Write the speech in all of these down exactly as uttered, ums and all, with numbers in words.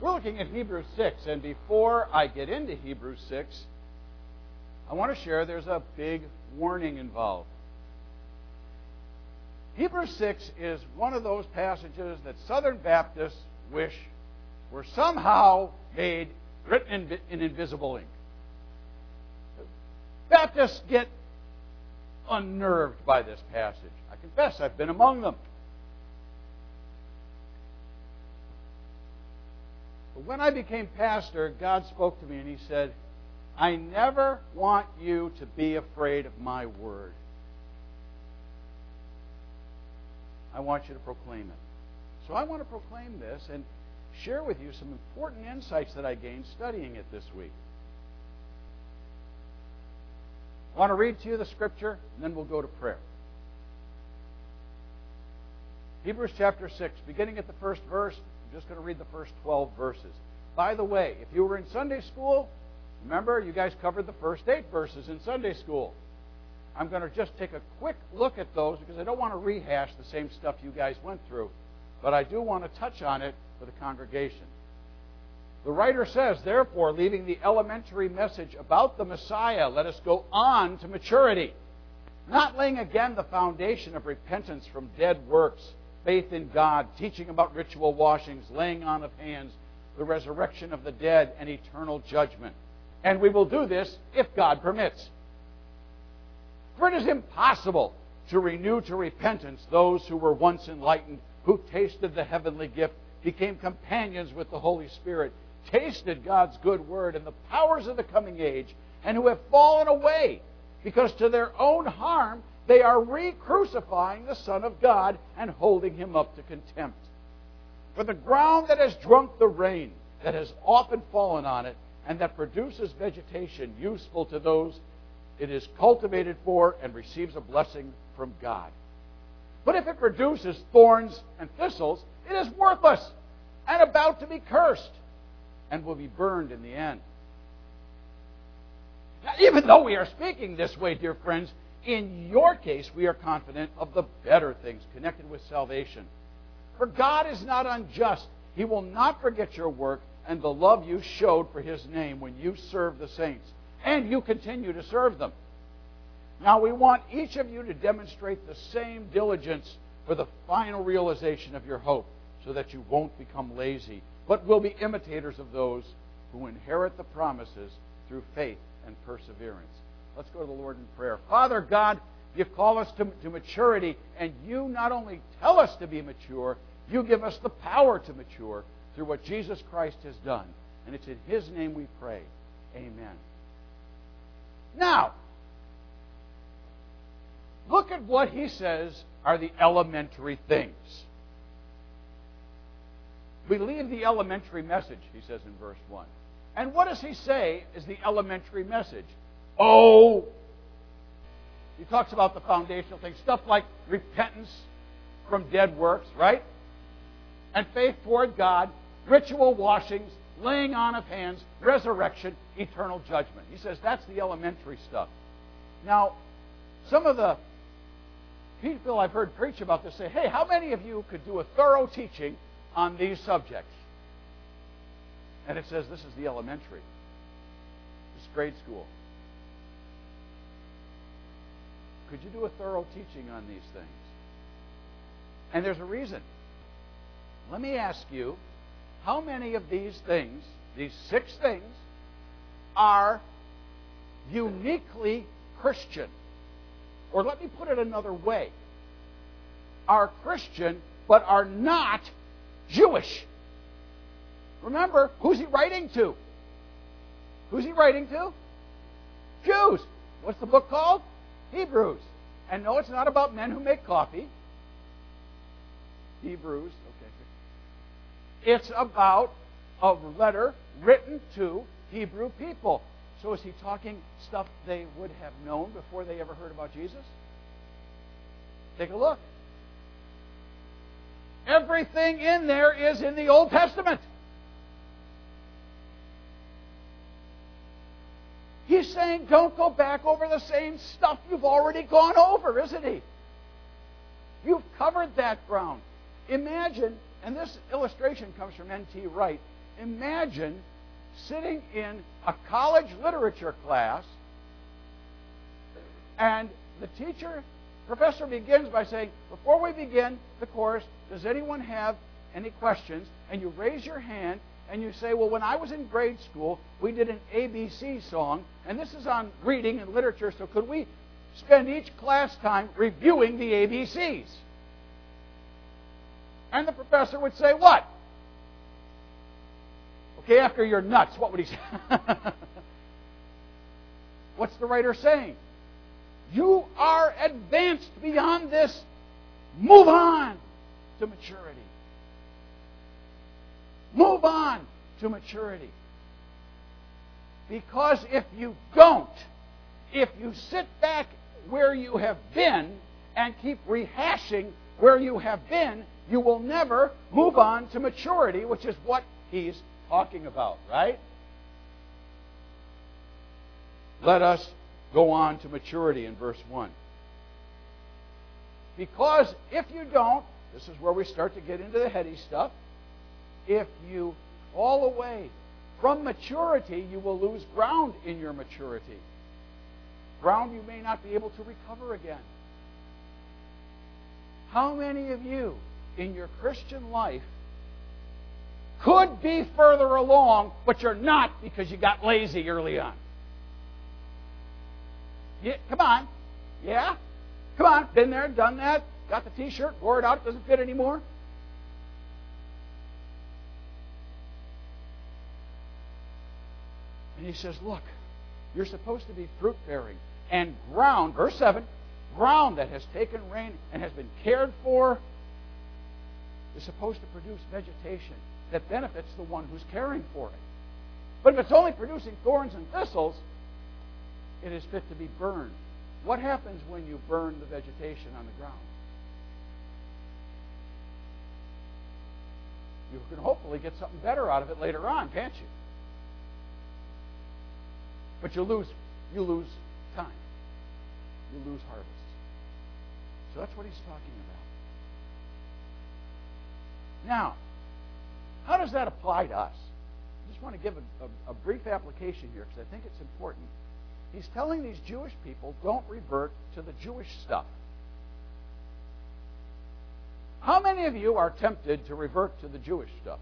We're looking at Hebrews six, and before I get into Hebrews six, I want to share there's a big warning involved. Hebrews six is one of those passages that Southern Baptists wish were somehow made written in, in invisible ink. Baptists get unnerved by this passage. I confess, I've been among them. But when I became pastor, God spoke to me and He said, I never want you to be afraid of my word. I want you to proclaim it. So I want to proclaim this and share with you some important insights that I gained studying it this week. I want to read to you the scripture, and then we'll go to prayer. Hebrews chapter six, beginning at the first verse, I'm just going to read the first twelve verses. By the way, if you were in Sunday school, remember, you guys covered the first eight verses in Sunday school. I'm going to just take a quick look at those because I don't want to rehash the same stuff you guys went through, but I do want to touch on it for the congregation. The writer says, therefore, leaving the elementary message about the Messiah, let us go on to maturity, not laying again the foundation of repentance from dead works, faith in God, teaching about ritual washings, laying on of hands, the resurrection of the dead, and eternal judgment. And we will do this if God permits. For it is impossible to renew to repentance those who were once enlightened, who tasted the heavenly gift, became companions with the Holy Spirit, tasted God's good word and the powers of the coming age, and who have fallen away, because to their own harm they are re-crucifying the Son of God and holding Him up to contempt. For the ground that has drunk the rain, that has often fallen on it, and that produces vegetation useful to those it is cultivated for and receives a blessing from God. But if it produces thorns and thistles, it is worthless and about to be cursed and will be burned in the end. Now, even though we are speaking this way, dear friends, in your case we are confident of the better things connected with salvation. For God is not unjust. He will not forget your work and the love you showed for His name when you served the saints, and you continue to serve them. Now we want each of you to demonstrate the same diligence for the final realization of your hope, so that you won't become lazy, but will be imitators of those who inherit the promises through faith and perseverance. Let's go to the Lord in prayer. Father God, You call us to, to maturity, and You not only tell us to be mature, You give us the power to mature through what Jesus Christ has done. And it's in His name we pray. Amen. Now, look at what he says are the elementary things. We leave the elementary message, he says in verse one. And what does he say is the elementary message? Oh! He talks about the foundational things, stuff like repentance from dead works, right? And faith toward God, ritual washings, laying on of hands, resurrection, eternal judgment. He says that's the elementary stuff. Now, some of the people I've heard preach about this say, hey, how many of you could do a thorough teaching on these subjects? And it says this is the elementary. This is grade school. Could you do a thorough teaching on these things? And there's a reason. Let me ask you, how many of these things, these six things, are uniquely Christian? Or let me put it another way. Are Christian, but are not Jewish. Remember, who's he writing to? Who's he writing to? Jews. What's the book called? Hebrews. And no, it's not about men who make coffee. Hebrews, okay. It's about a letter written to Hebrew people. So is he talking stuff they would have known before they ever heard about Jesus? Take a look. Everything in there is in the Old Testament. He's saying, don't go back over the same stuff you've already gone over, isn't he? You've covered that ground. Imagine, and this illustration comes from N T Wright, imagine sitting in a college literature class and the teacher, professor begins by saying, before we begin the course, does anyone have any questions? And you raise your hand and you say, well, when I was in grade school, we did an A B C song, and this is on reading and literature, so could we spend each class time reviewing the A B Cs? And the professor would say, what? Okay, after you're nuts, what would he say? What's the writer saying? You are advanced beyond this. Move on to maturity. Move on to maturity. Because if you don't, if you sit back where you have been and keep rehashing where you have been, you will never move on to maturity, which is what he's talking about, right? Let us go on to maturity in verse one. Because if you don't, this is where we start to get into the heady stuff. If you fall away from maturity, you will lose ground in your maturity. Ground you may not be able to recover again. How many of you in your Christian life could be further along, but you're not because you got lazy early on? Yeah, come on. Yeah? Come on. Been there, done that. Got the t-shirt, wore it out, it doesn't fit anymore. And he says, look, you're supposed to be fruit-bearing. And ground, verse seven, ground that has taken rain and has been cared for is supposed to produce vegetation that benefits the one who's caring for it. But if it's only producing thorns and thistles, it is fit to be burned. What happens when you burn the vegetation on the ground? You can hopefully get something better out of it later on, can't you? But you lose, you lose time. You lose harvest. So that's what he's talking about. Now, how does that apply to us? I just want to give a, a, a brief application here because I think it's important. He's telling these Jewish people, don't revert to the Jewish stuff. How many of you are tempted to revert to the Jewish stuff?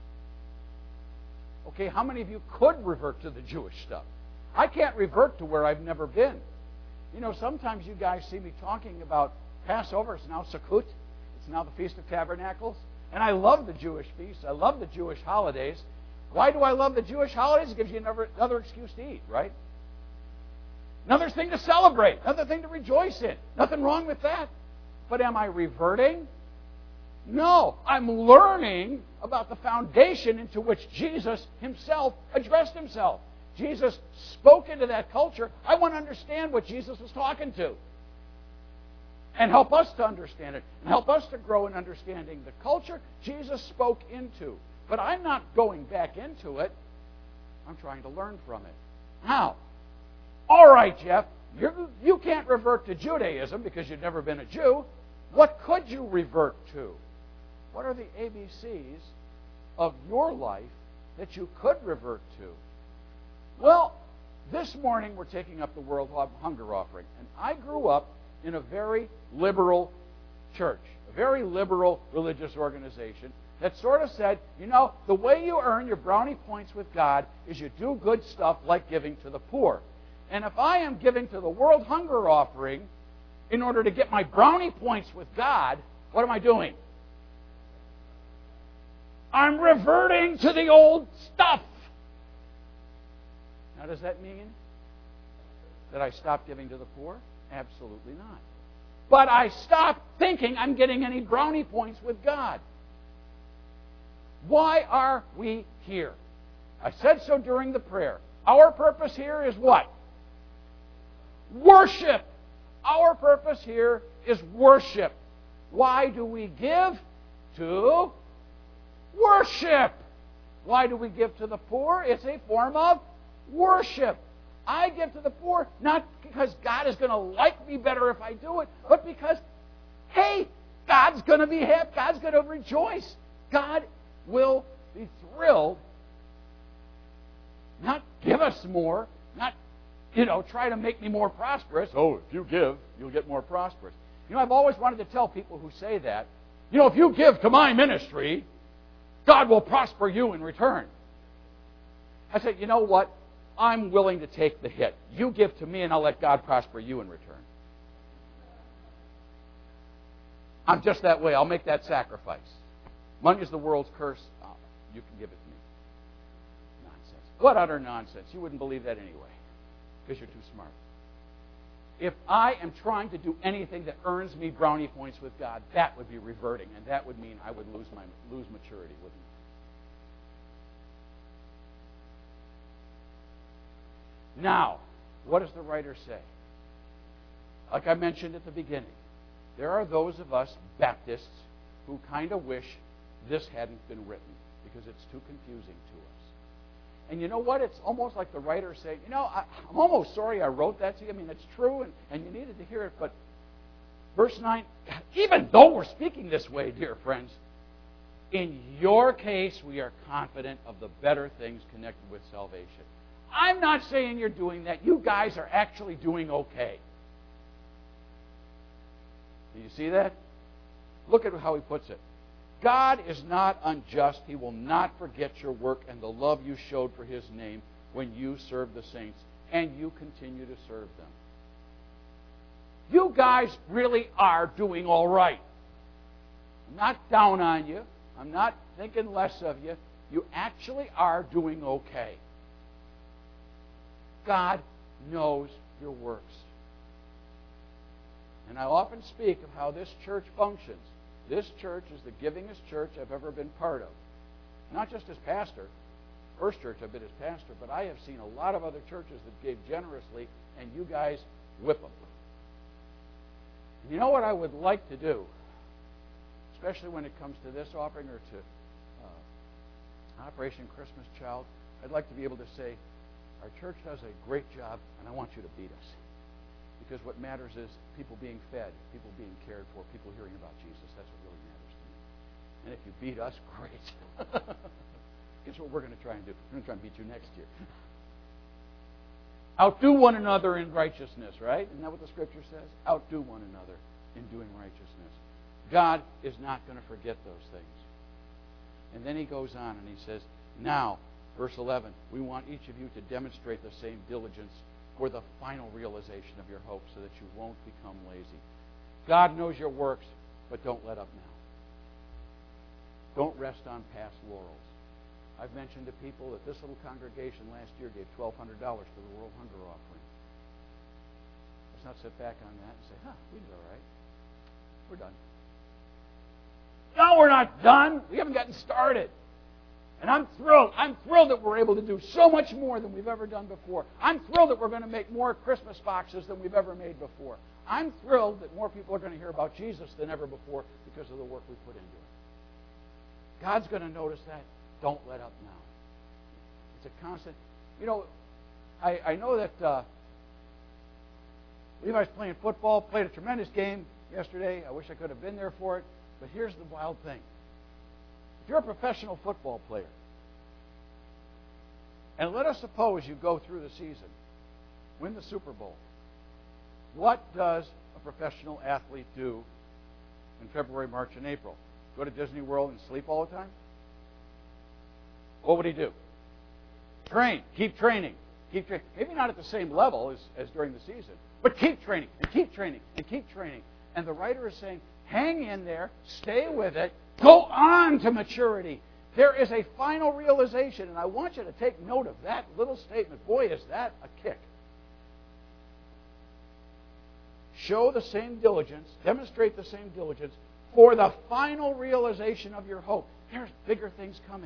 Okay, how many of you could revert to the Jewish stuff? I can't revert to where I've never been. You know, sometimes you guys see me talking about Passover. It's now Sukkot. It's now the Feast of Tabernacles. And I love the Jewish feasts. I love the Jewish holidays. Why do I love the Jewish holidays? It gives you another, another excuse to eat, right? Another thing to celebrate. Another thing to rejoice in. Nothing wrong with that. But am I reverting? No. I'm learning about the foundation into which Jesus himself addressed himself. Jesus spoke into that culture. I want to understand what Jesus was talking to. And help us to understand it. And help us to grow in understanding the culture Jesus spoke into. But I'm not going back into it. I'm trying to learn from it. How? All right, Jeff, you're, you can't revert to Judaism because you've never been a Jew. What could you revert to? What are the A B Cs of your life that you could revert to? Well, this morning we're taking up the World Hunger Offering. And I grew up in a very liberal church, a very liberal religious organization that sort of said, you know, the way you earn your brownie points with God is you do good stuff like giving to the poor. And if I am giving to the World Hunger Offering in order to get my brownie points with God, what am I doing? I'm reverting to the old stuff. Now, does that mean that I stop giving to the poor? Absolutely not. But I stop thinking I'm getting any brownie points with God. Why are we here? I said so during the prayer. Our purpose here is what? Worship. Our purpose here is worship. Why do we give? To worship. Why do we give to the poor? It's a form of worship. I give to the poor not because God is going to like me better if I do it, but because, hey, God's going to be happy. God's going to rejoice. God will be thrilled give us more, not, you know, try to make me more prosperous. Oh, if you give, you'll get more prosperous. You know, I've always wanted to tell people who say that, you know, if you give to my ministry, God will prosper you in return. I said, you know what? I'm willing to take the hit. You give to me and I'll let God prosper you in return. I'm just that way. I'll make that sacrifice. Money is the world's curse. Oh, you can give it to me. Nonsense. What utter nonsense. You wouldn't believe that anyway because you're too smart. If I am trying to do anything that earns me brownie points with God, that would be reverting, and that would mean I would lose my lose maturity, wouldn't I? Now, what does the writer say? Like I mentioned at the beginning, there are those of us Baptists who kind of wish this hadn't been written because it's too confusing to us. And you know what? It's almost like the writer saying, you know, I, I'm almost sorry I wrote that to you. I mean, it's true, and, and you needed to hear it. But verse nine, even though we're speaking this way, dear friends, in your case, we are confident of the better things connected with salvation. I'm not saying you're doing that. You guys are actually doing okay. Do you see that? Look at how he puts it. God is not unjust. He will not forget your work and the love you showed for His name when you served the saints, and you continue to serve them. You guys really are doing all right. I'm not down on you. I'm not thinking less of you. You actually are doing okay. God knows your works. And I often speak of how this church functions. This church is the givingest church I've ever been part of. Not just as pastor. First church I've been as pastor, but I have seen a lot of other churches that gave generously, and you guys whip them. You know what I would like to do, especially when it comes to this offering or to uh, Operation Christmas Child? I'd like to be able to say, our church does a great job, and I want you to beat us. Because what matters is people being fed, people being cared for, people hearing about Jesus. That's what really matters to me. And if you beat us, great. Guess what we're going to try and do? We're going to try and beat you next year. Outdo one another in righteousness, right? Isn't that what the Scripture says? Outdo one another in doing righteousness. God is not going to forget those things. And then he goes on and he says, now, verse eleven, we want each of you to demonstrate the same diligence for the final realization of your hope so that you won't become lazy. God knows your works, but don't let up now. Don't rest on past laurels. I've mentioned to people that this little congregation last year gave twelve hundred dollars to the World Hunger Offering. Let's not sit back on that and say, huh, we did all right. We're done. No, we're not done. We haven't gotten started. And I'm thrilled. I'm thrilled that we're able to do so much more than we've ever done before. I'm thrilled that we're going to make more Christmas boxes than we've ever made before. I'm thrilled that more people are going to hear about Jesus than ever before because of the work we put into it. God's going to notice that. Don't let up now. It's a constant. You know, I, I know that uh, Levi's playing football, played a tremendous game yesterday. I wish I could have been there for it. But here's the wild thing. If you're a professional football player, and let us suppose you go through the season, win the Super Bowl, what does a professional athlete do in February, March, and April? Go to Disney World and sleep all the time? What would he do? Train. Keep training. Keep training. Maybe not at the same level as, as during the season, but keep training and keep training and keep training. And the writer is saying, hang in there, stay with it, go on to maturity. There is a final realization, and I want you to take note of that little statement. Boy, is that a kick. Show the same diligence, demonstrate the same diligence for the final realization of your hope. There's bigger things coming.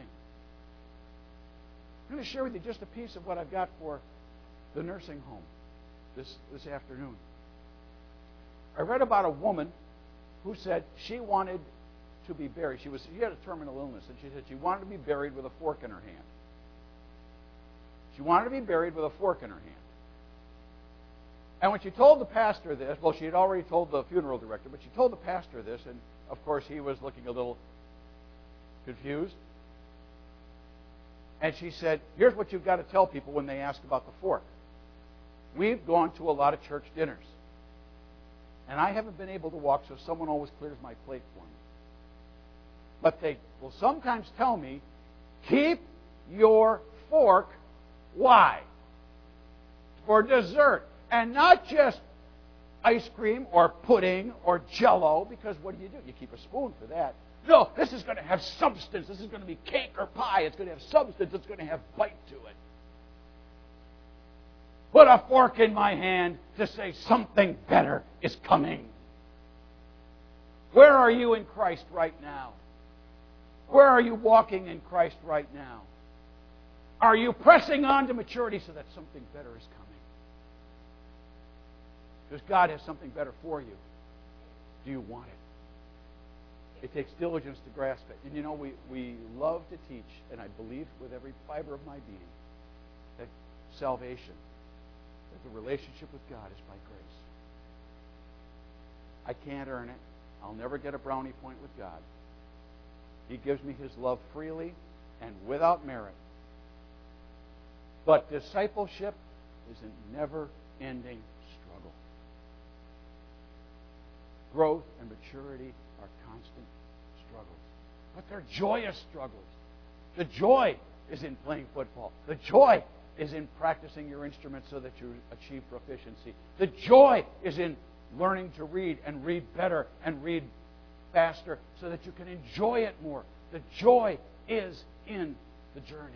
I'm going to share with you just a piece of what I've got for the nursing home this, this afternoon. I read about a woman who said she wanted to be buried. She was she had a terminal illness, and she said she wanted to be buried with a fork in her hand. She wanted to be buried with a fork in her hand. And when she told the pastor this, well, she had already told the funeral director, but she told the pastor this, and of course he was looking a little confused. And she said, here's what you've got to tell people when they ask about the fork. We've gone to a lot of church dinners. And I haven't been able to walk, so someone always clears my plate for me. But they will sometimes tell me, keep your fork. Why? For dessert. And not just ice cream or pudding or Jell-O, because what do you do? You keep a spoon for that. No, this is going to have substance. This is going to be cake or pie. It's going to have substance. It's going to have bite to it. Put a fork in my hand to say something better is coming. Where are you in Christ right now? Where are you walking in Christ right now? Are you pressing on to maturity so that something better is coming? Because God has something better for you. Do you want it? It takes diligence to grasp it. And you know, we, we love to teach, and I believe with every fiber of my being, that salvation, that the relationship with God is by grace. I can't earn it. I'll never get a brownie point with God. He gives me His love freely and without merit. But discipleship is a never-ending struggle. Growth and maturity are constant struggles. But they're joyous struggles. The joy is in playing football. The joy is in practicing your instrument so that you achieve proficiency. The joy is in learning to read and read better and read faster so that you can enjoy it more. The joy is in the journey.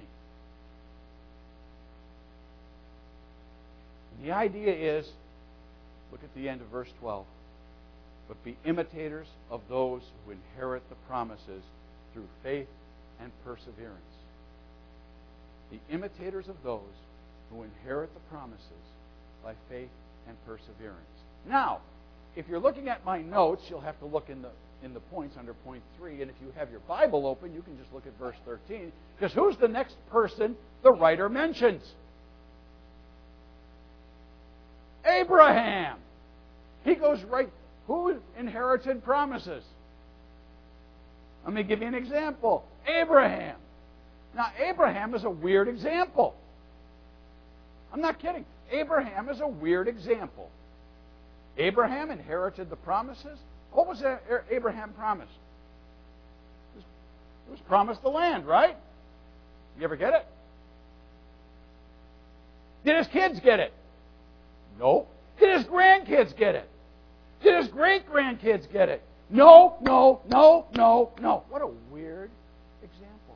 And the idea is, look at the end of verse twelve, but be imitators of those who inherit the promises through faith and perseverance. The imitators of those who inherit the promises by faith and perseverance. Now, if you're looking at my notes, you'll have to look in the in the points under point three, and if you have your Bible open, you can just look at verse thirteen, because who's the next person the writer mentions? Abraham. He goes right, who inherited promises? Let me give you an example. Abraham. Now, Abraham is a weird example. I'm not kidding. Abraham is a weird example. Abraham inherited the promises. What was Abraham promised? He was promised the land, right? You ever get it? Did his kids get it? No. Did his grandkids get it? Did his great-grandkids get it? No, no, no, no, no. What a weird example.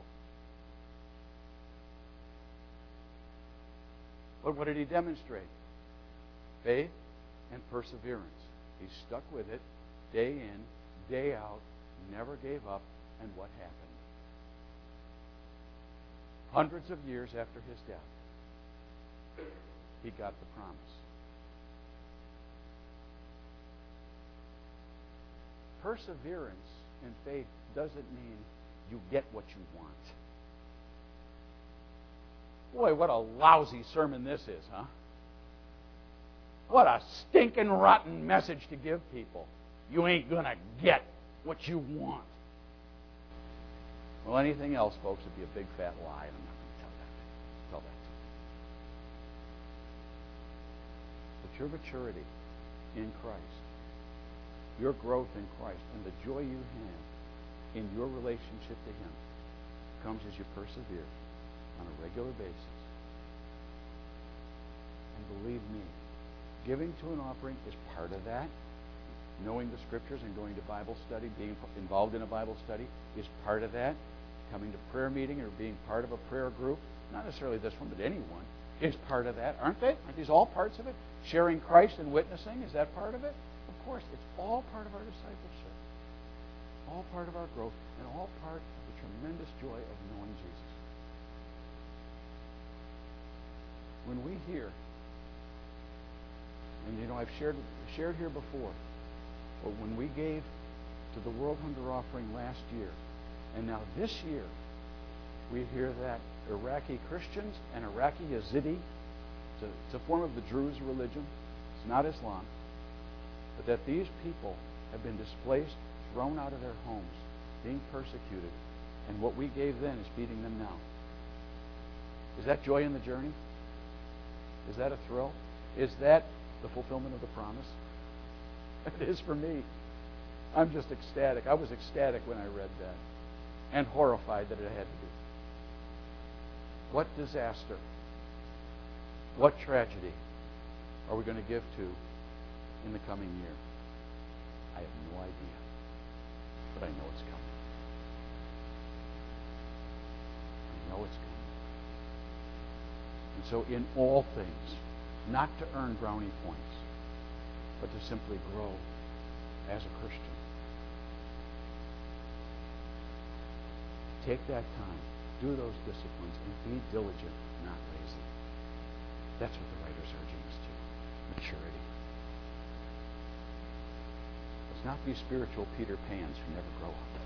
But what did he demonstrate? Faith and perseverance. He stuck with it day in, day out, never gave up, and what happened? Hundreds of years after his death, he got the promise. Perseverance in faith doesn't mean you get what you want. Boy, what a lousy sermon this is, huh? What a stinking rotten message to give people. You ain't going to get what you want. Well, anything else, folks, would be a big fat lie, and I'm not going to tell that. Tell that to you. But your maturity in Christ, your growth in Christ, and the joy you have in your relationship to Him comes as you persevere on a regular basis. And believe me, giving to an offering is part of that. Knowing the Scriptures and going to Bible study, being involved in a Bible study is part of that. Coming to prayer meeting or being part of a prayer group, not necessarily this one, but anyone, is part of that. Aren't they? Aren't these all parts of it? Sharing Christ and witnessing, is that part of it? Of course, it's all part of our discipleship. All part of our growth and all part of the tremendous joy of knowing Jesus. When we hear, and you know, I've shared shared here before, but when we gave to the World Hunger Offering last year, and now this year, we hear that Iraqi Christians and Iraqi Yazidi, it's a, it's a form of the Druze religion, it's not Islam, but that these people have been displaced, thrown out of their homes, being persecuted, and what we gave then is feeding them now. Is that joy in the journey? Is that a thrill? Is that the fulfillment of the promise? It is for me. I'm just ecstatic. I was ecstatic when I read that, and horrified that it had to be. What disaster, what tragedy are we going to give to in the coming year? I have no idea, but I know it's coming. I know it's coming. And so in all things, not to earn brownie points, but to simply grow as a Christian. Take that time, do those disciplines, and be diligent, not lazy. That's what the writer's urging us to. Maturity. Let's not be spiritual Peter Pans who never grow up.